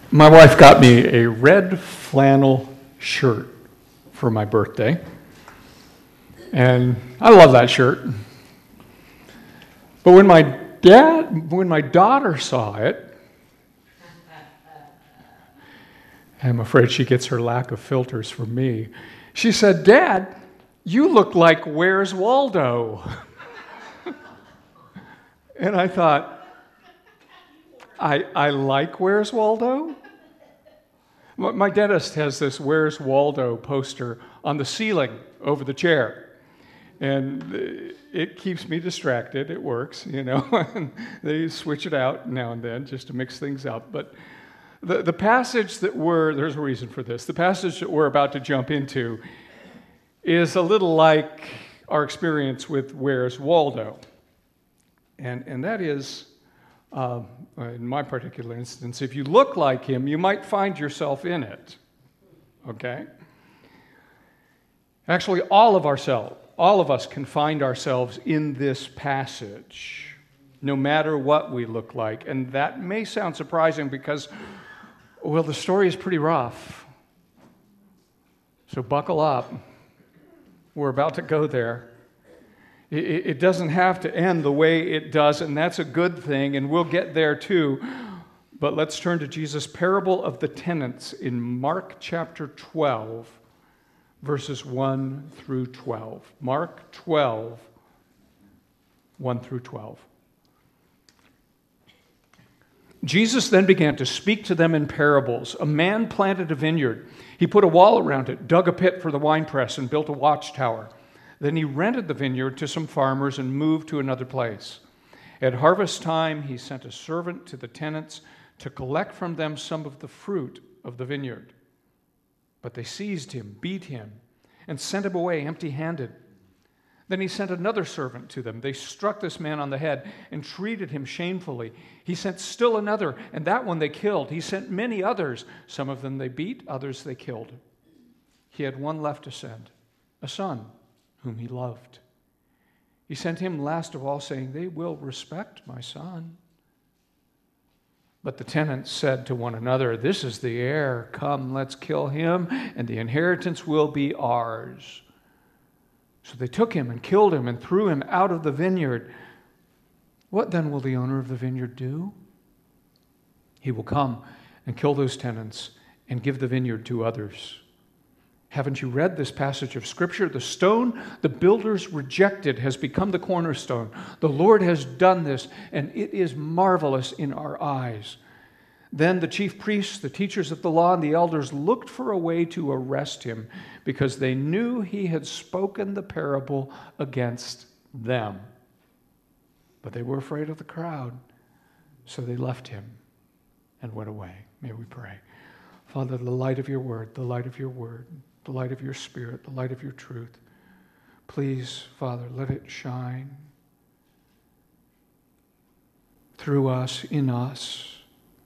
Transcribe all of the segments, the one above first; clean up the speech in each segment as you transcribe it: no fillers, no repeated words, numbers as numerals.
My wife got me a red flannel shirt for my birthday, and I love that shirt. But when my daughter saw it, I'm afraid she gets her lack of filters from me, she said, "Dad, you look like Where's Waldo?" And I thought, I like Where's Waldo? My dentist has this Where's Waldo poster on the ceiling over the chair. And it keeps me distracted. It works, and they switch it out now and then just to mix things up. But the passage there's a reason for this. The passage that we're about to jump into is a little like our experience with Where's Waldo. And that is, in my particular instance, if you look like him, you might find yourself in it, okay? Actually, all of us can find ourselves in this passage, no matter what we look like. And that may sound surprising because, well, the story is pretty rough. So buckle up. We're about to go there. It doesn't have to end the way it does, and that's a good thing, and we'll get there too. But let's turn to Jesus' parable of the tenants in Mark chapter 12, verses 1 through 12. Mark 12, 1 through 12. Jesus then began to speak to them in parables. A man planted a vineyard. He put a wall around it, dug a pit for the winepress, and built a watchtower. Then he rented the vineyard to some farmers and moved to another place. At harvest time, he sent a servant to the tenants to collect from them some of the fruit of the vineyard. But they seized him, beat him, and sent him away empty-handed. Then he sent another servant to them. They struck this man on the head and treated him shamefully. He sent still another, and that one they killed. He sent many others. Some of them they beat, others they killed. He had one left to send, a son, whom he loved. He sent him last of all, saying, "They will respect my son." But the tenants said to one another, "This is the heir. Come, let's kill him, and the inheritance will be ours." So they took him and killed him and threw him out of the vineyard. What then will the owner of the vineyard do? He will come and kill those tenants and give the vineyard to others. Haven't you read this passage of Scripture? The stone the builders rejected has become the cornerstone. The Lord has done this, and it is marvelous in our eyes. Then the chief priests, the teachers of the law, and the elders looked for a way to arrest him because they knew he had spoken the parable against them. But they were afraid of the crowd, so they left him and went away. May we pray. Father, the light of your word, the light of your word, the light of your Spirit, the light of your truth. Please, Father, let it shine through us, in us,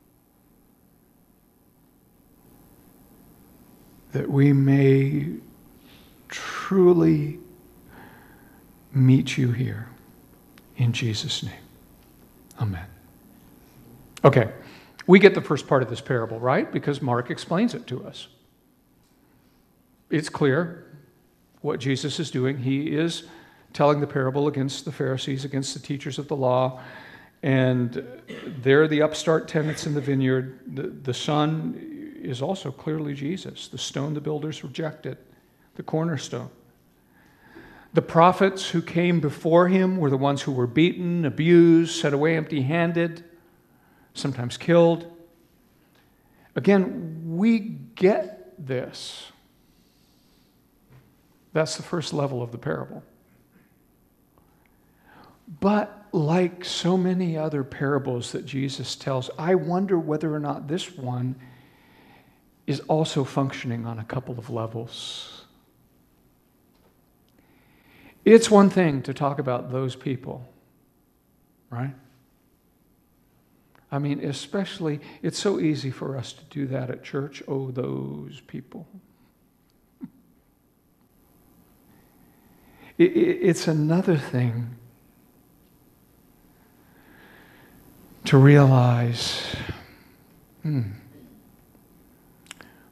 that we may truly meet you here. In Jesus' name, amen. Okay, we get the first part of this parable, right? Because Mark explains it to us. It's clear what Jesus is doing. He is telling the parable against the Pharisees, against the teachers of the law, and they're the upstart tenants in the vineyard. The son is also clearly Jesus, the stone the builders rejected, the cornerstone. The prophets who came before him were the ones who were beaten, abused, sent away empty-handed, sometimes killed. Again, we get this. That's the first level of the parable. But like so many other parables that Jesus tells, I wonder whether or not this one is also functioning on a couple of levels. It's one thing to talk about those people, right? I mean, especially, it's so easy for us to do that at church. Oh, those people. It's another thing to realize,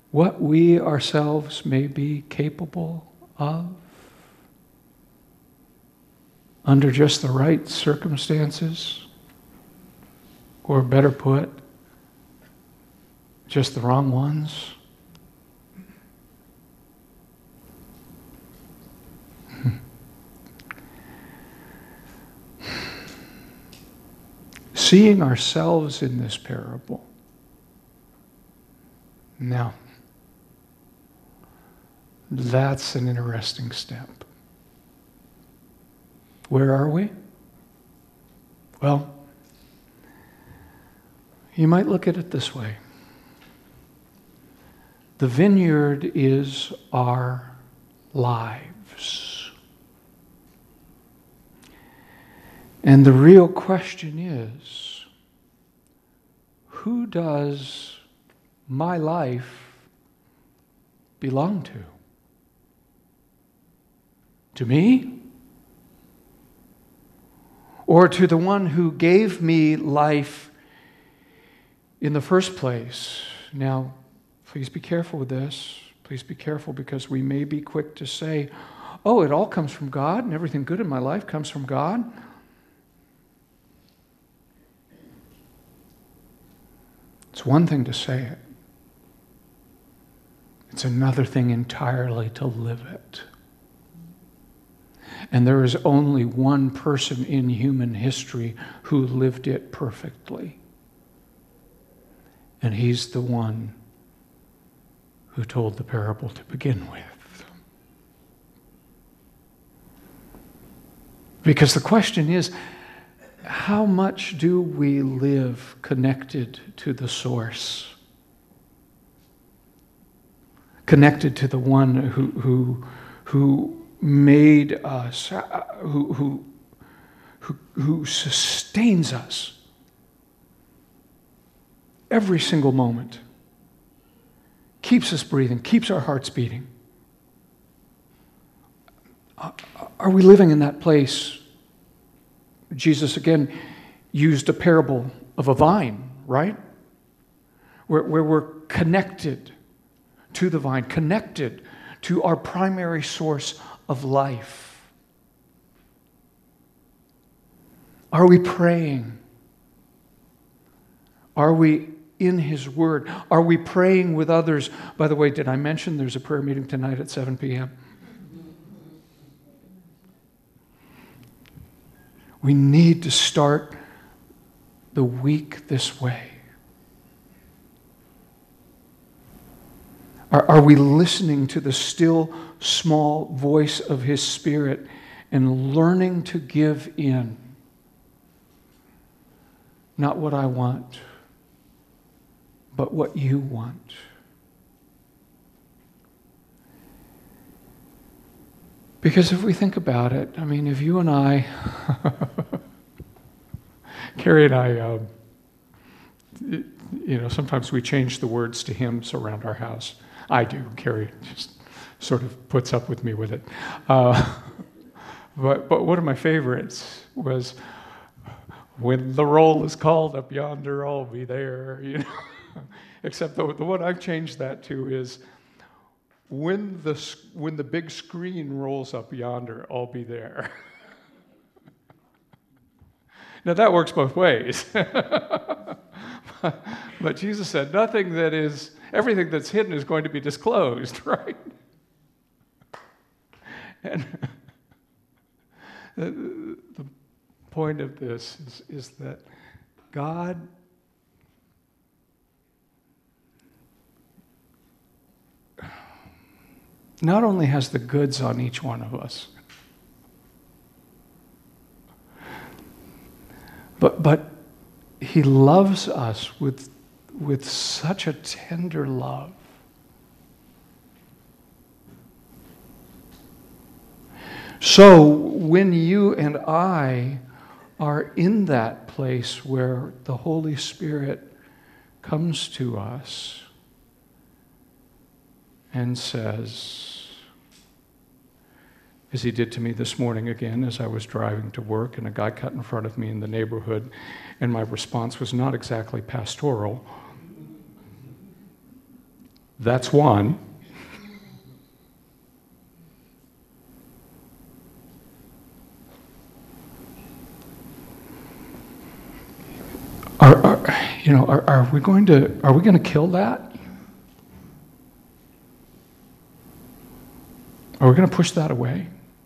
what we ourselves may be capable of under just the right circumstances, or better put, just the wrong ones. Seeing ourselves in this parable. Now, that's an interesting step. Where are we? Well, you might look at it this way. The vineyard is our lives. And the real question is, who does my life belong to? To me? Or to the one who gave me life in the first place? Now, please be careful with this. Please be careful, because we may be quick to say, oh, it all comes from God and everything good in my life comes from God. It's one thing to say it. It's another thing entirely to live it. And there is only one person in human history who lived it perfectly. And he's the one who told the parable to begin with. Because the question is, how much do we live connected to the source? Connected to the one who made us, who sustains us every single moment, keeps us breathing, keeps our hearts beating. Are we living in that place? Jesus again used a parable of a vine, right? Where we're connected to the vine, connected to our primary source of life. Are we praying? Are we in His Word? Are we praying with others? By the way, did I mention there's a prayer meeting tonight at 7 p.m.? We need to start the week this way. Are we listening to the still, small voice of His Spirit and learning to give in? Not what I want, but what you want. Because if we think about it, I mean, if you and I, Carrie and I, sometimes we change the words to hymns around our house. I do. Carrie just sort of puts up with me with it. But one of my favorites was, when the roll is called up yonder, I'll be there. Except the one I've changed that to is, when the big screen rolls up yonder, I'll be there. Now that works both ways. But Jesus said, everything that's hidden is going to be disclosed, right? And the point of this is that God not only has the goods on each one of us, but He loves us with such a tender love. So when you and I are in that place where the Holy Spirit comes to us and says, as He did to me this morning again as I was driving to work, and a guy cut in front of me in the neighborhood, and my response was not exactly pastoral. That's one. Are we going to kill that? Are we going to push that away?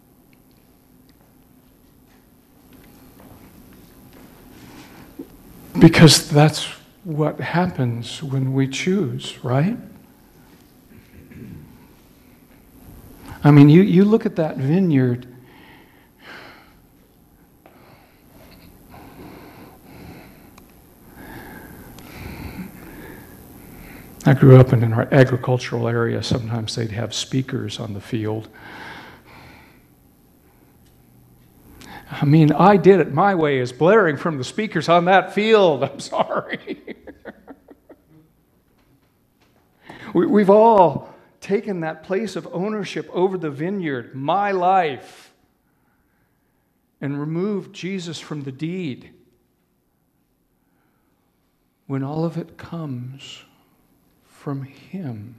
Because that's what happens when we choose, right? I mean, you look at that vineyard. I grew up in an agricultural area. Sometimes they'd have speakers on the field. I mean, I did it my way is blaring from the speakers on that field. I'm sorry. We've all taken that place of ownership over the vineyard, my life, and removed Jesus from the deed. When all of it comes from Him.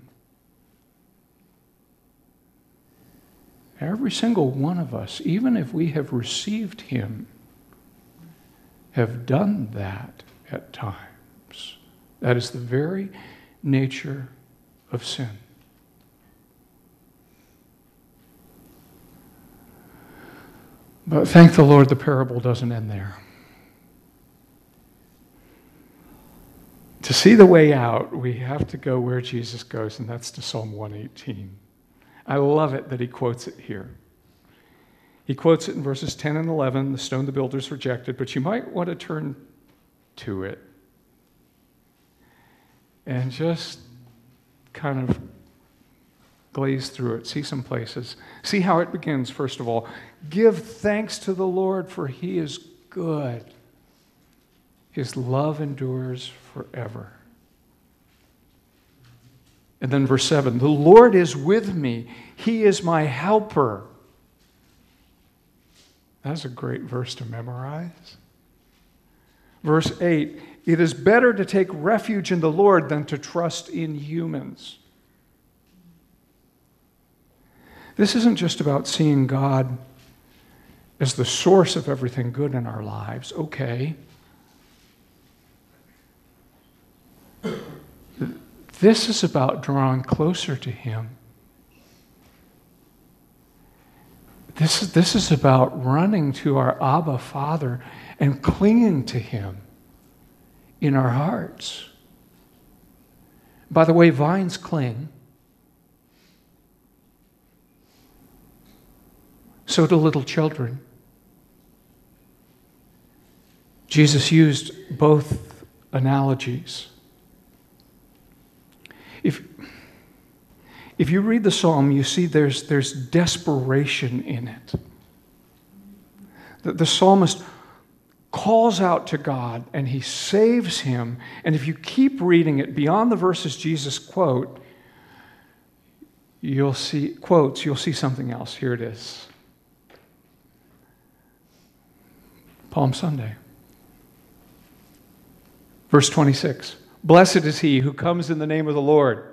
Every single one of us, even if we have received Him, have done that at times. That is the very nature of sin. But thank the Lord, the parable doesn't end there. To see the way out, we have to go where Jesus goes, and that's to Psalm 118. I love it that he quotes it here. He quotes it in verses 10 and 11, the stone the builders rejected, but you might want to turn to it and just kind of glaze through it, see some places. See how it begins, first of all. Give thanks to the Lord, for He is good. His love endures forever. And then verse 7, the Lord is with me. He is my helper. That's a great verse to memorize. Verse 8, it is better to take refuge in the Lord than to trust in humans. This isn't just about seeing God as the source of everything good in our lives. Okay. This is about drawing closer to Him. This is about running to our Abba Father and clinging to Him in our hearts. By the way, vines cling. So do little children. Jesus used both analogies. If you read the psalm, you see there's desperation in it. The psalmist calls out to God and he saves him. And if you keep reading it beyond the verses Jesus quotes, you'll see something else. Here it is. Palm Sunday. Verse 26. Blessed is he who comes in the name of the Lord.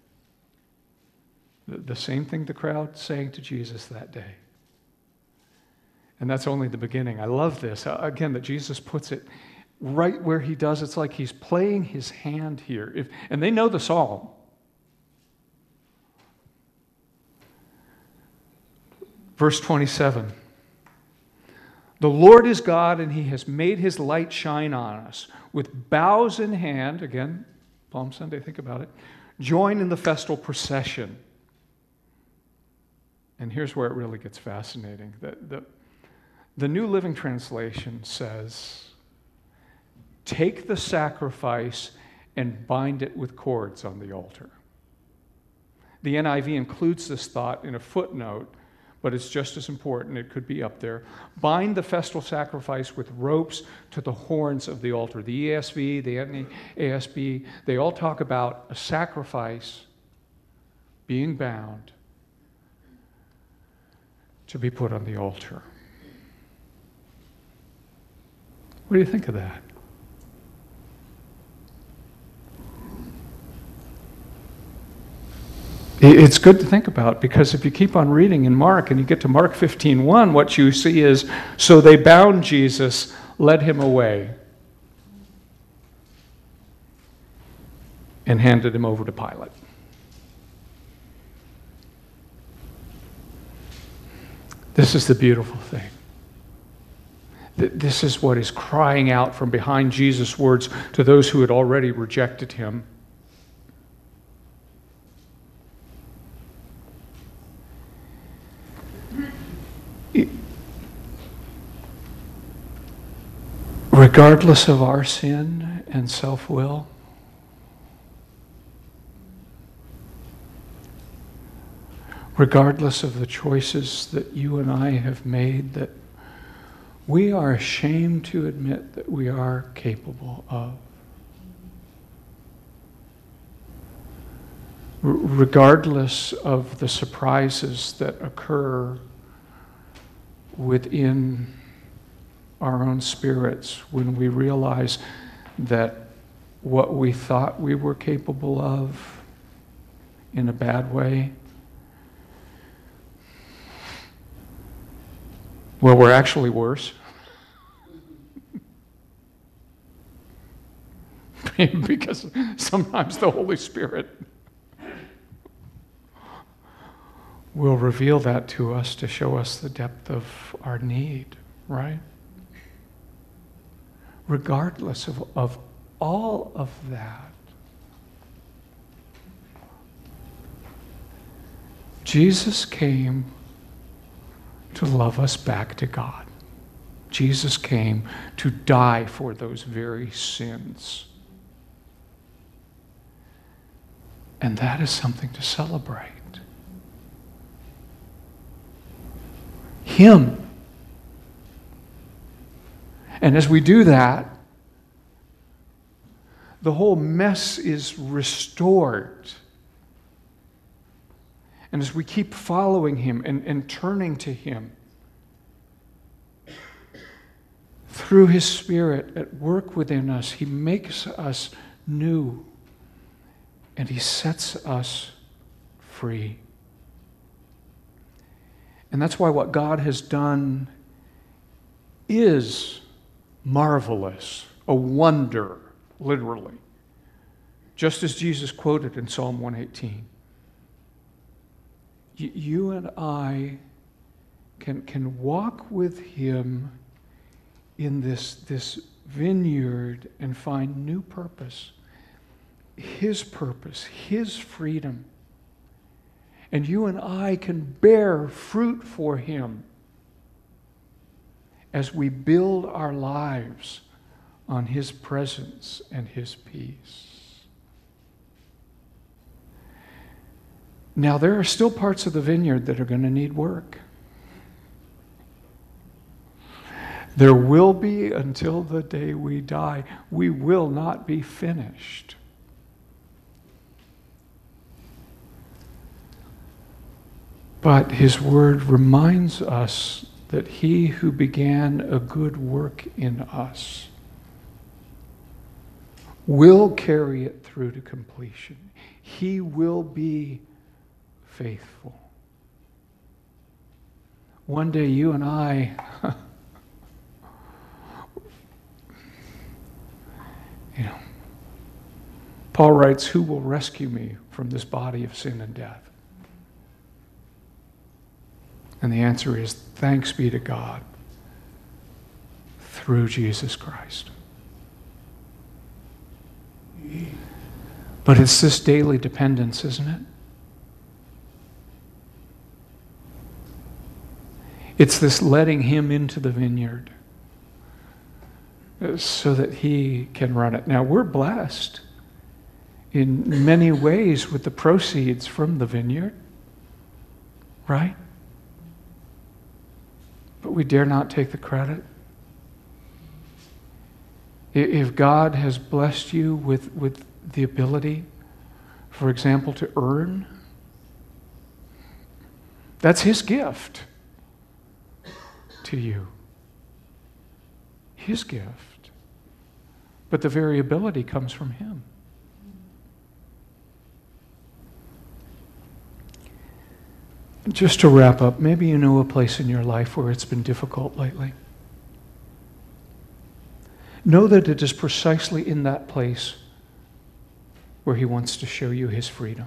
The same thing the crowd sang to Jesus that day. And that's only the beginning. I love this. Again, that Jesus puts it right where he does. It's like he's playing his hand here. And they know the psalm. Verse 27. The Lord is God, and he has made his light shine on us. With boughs in hand, again, Palm Sunday, think about it, join in the festal procession. And here's where it really gets fascinating. The New Living Translation says, take the sacrifice and bind it with cords on the altar. The NIV includes this thought in a footnote, but it's just as important. It could be up there. Bind the festal sacrifice with ropes to the horns of the altar. The ESV, the NASB, they all talk about a sacrifice being bound to be put on the altar. What do you think of that? It's good to think about, because if you keep on reading in Mark and you get to Mark 15:1, what you see is, so they bound Jesus, led him away, and handed him over to Pilate. This is the beautiful thing. This is what is crying out from behind Jesus' words to those who had already rejected him. Regardless of our sin and self-will, regardless of the choices that you and I have made that we are ashamed to admit that we are capable of, regardless of the surprises that occur within our own spirits when we realize that what we thought we were capable of in a bad way, well, we're actually worse. Because sometimes the Holy Spirit will reveal that to us to show us the depth of our need, right? Regardless of all of that, Jesus came to love us back to God. Jesus came to die for those very sins. And that is something to celebrate. Him. And as we do that, the whole mess is restored. And as we keep following him and turning to him, through his Spirit at work within us, he makes us new and he sets us free. And that's why what God has done is marvelous, a wonder, literally. Just as Jesus quoted in Psalm 118. You and I can walk with him in this vineyard and find new purpose, his freedom. And you and I can bear fruit for him as we build our lives on his presence and his peace. Now, there are still parts of the vineyard that are going to need work. There will be until the day we die. We will not be finished. But his word reminds us that he who began a good work in us will carry it through to completion. He will be faithful. One day you and I, Paul writes, who will rescue me from this body of sin and death? And the answer is, thanks be to God through Jesus Christ. But it's this daily dependence, isn't it? It's this letting him into the vineyard so that he can run it. Now, we're blessed in many ways with the proceeds from the vineyard, right? But we dare not take the credit. If God has blessed you with the ability, for example, to earn, that's his gift to you. His gift. But the variability comes from him. Just to wrap up, maybe you know a place in your life where it's been difficult lately. Know that it is precisely in that place where He wants to show you His freedom.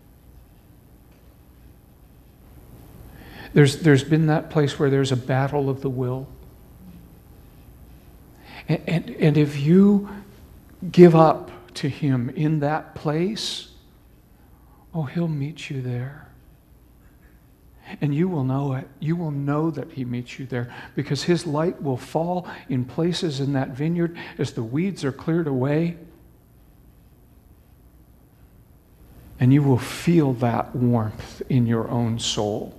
There's been that place where there's a battle of the will. And if you give up to Him in that place, oh, He'll meet you there. And you will know it. You will know that He meets you there because His light will fall in places in that vineyard as the weeds are cleared away. And you will feel that warmth in your own soul.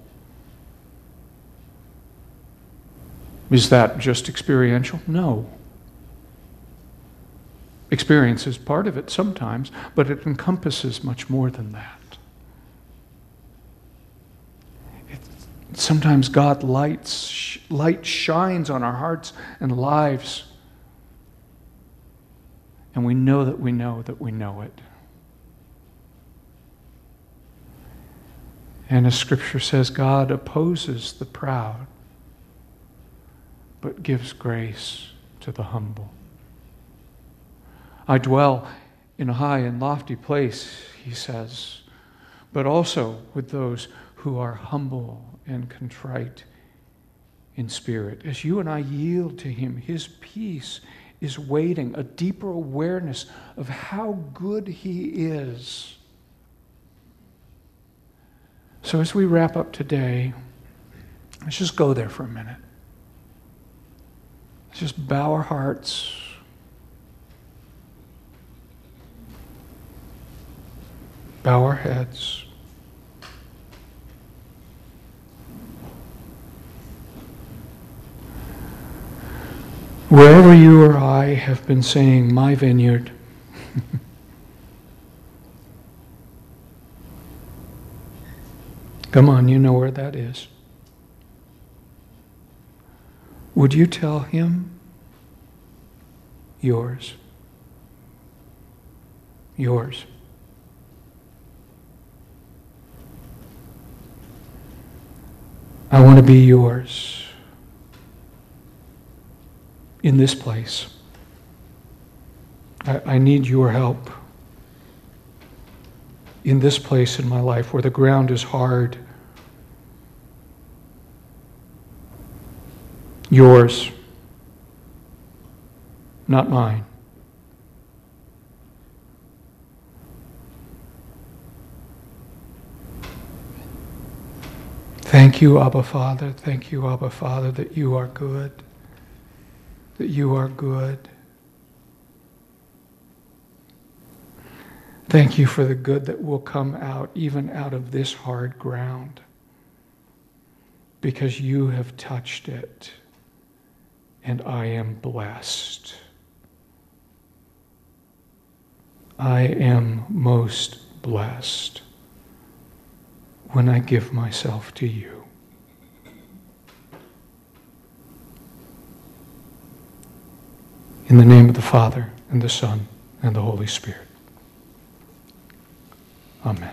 Is that just experiential? No. Experience is part of it sometimes, but it encompasses much more than that. Sometimes God light shines on our hearts and lives, and we know that we know that we know it. And as Scripture says, God opposes the proud, but gives grace to the humble. I dwell in a high and lofty place, He says, but also with those who are humble and contrite in spirit. As you and I yield to Him, His peace is waiting, a deeper awareness of how good He is. So as we wrap up today, let's just go there for a minute. Let's just bow our hearts. Bow our heads. Wherever you or I have been saying, my vineyard, come on, you know where that is. Would you tell Him? Yours. Yours. I want to be yours in this place. I need your help in this place in my life where the ground is hard. Yours, not mine. Thank you, Abba Father. Thank you, Abba Father, that you are good. That you are good. Thank you for the good that will come out, even out of this hard ground, because you have touched it, and I am blessed. I am most blessed when I give myself to you. In the name of the Father, and the Son, and the Holy Spirit. Amen.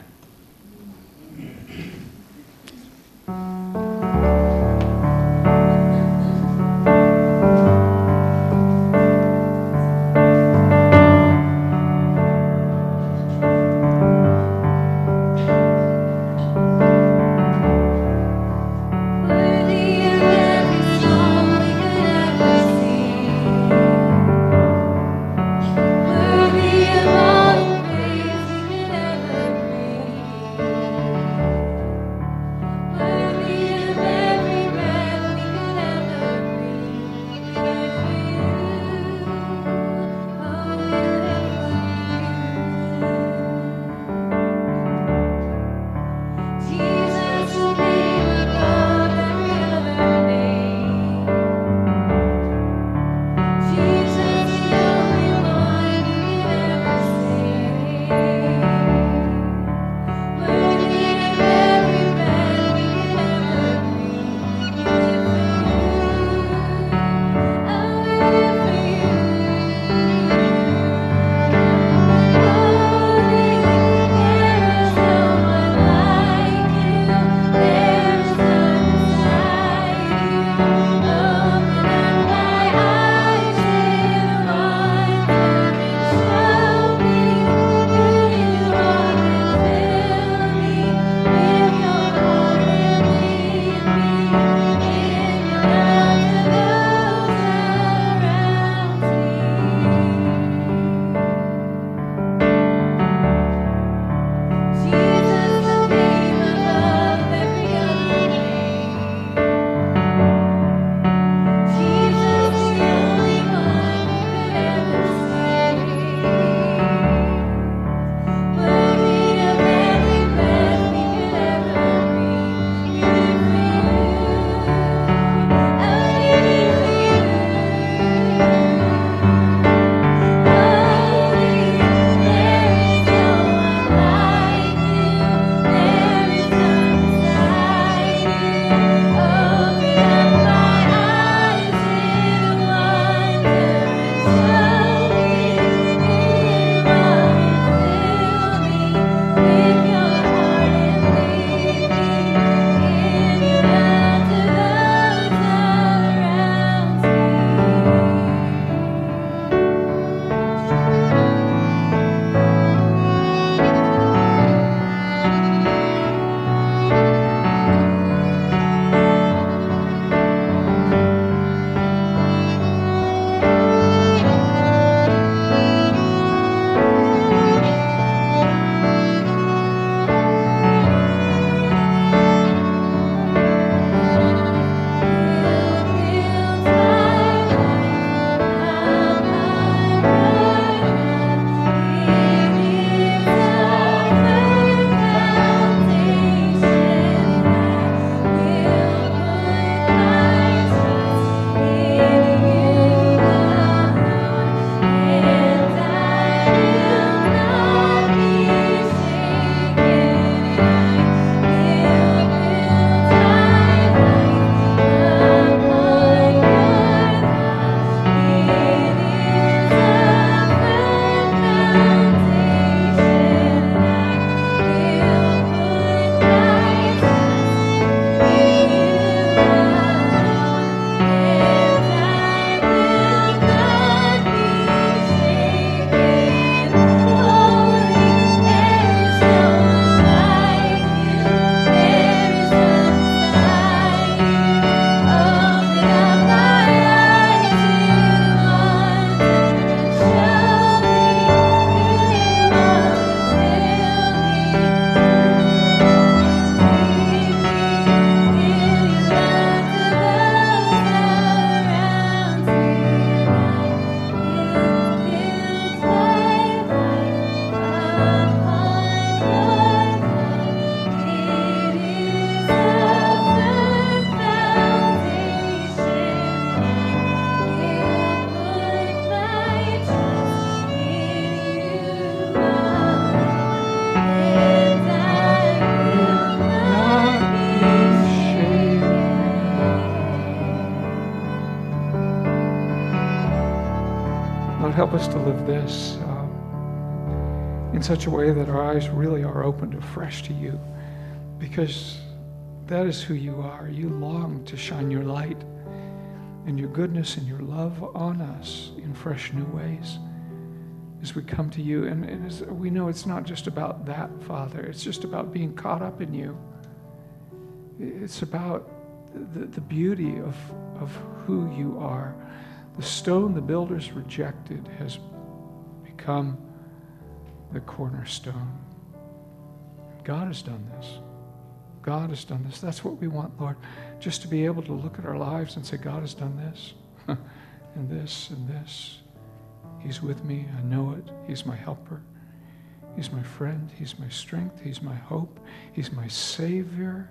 help us to live this in such a way that our eyes really are opened afresh to you, because that is who you are. You long to shine your light and your goodness and your love on us in fresh new ways as we come to you. And as we know, it's not just about that, Father. It's just about being caught up in you. It's about the beauty of who you are. The stone the builders rejected has become the cornerstone. God has done this. God has done this. That's what we want, Lord, just to be able to look at our lives and say, God has done this and this and this. He's with me. I know it. He's my helper. He's my friend. He's my strength. He's my hope. He's my Savior.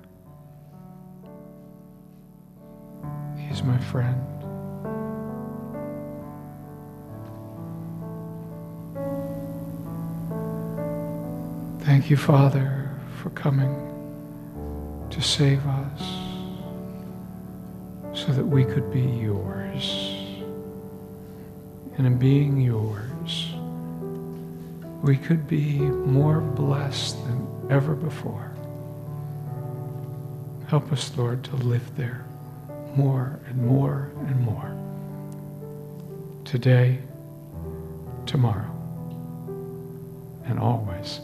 He's my friend. Thank you, Father, for coming to save us so that we could be yours. And in being yours, we could be more blessed than ever before. Help us, Lord, to live there more and more and more. Today, tomorrow, and always.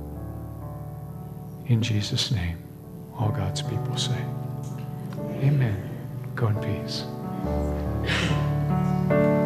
In Jesus' name, all God's people say, amen. Go in peace.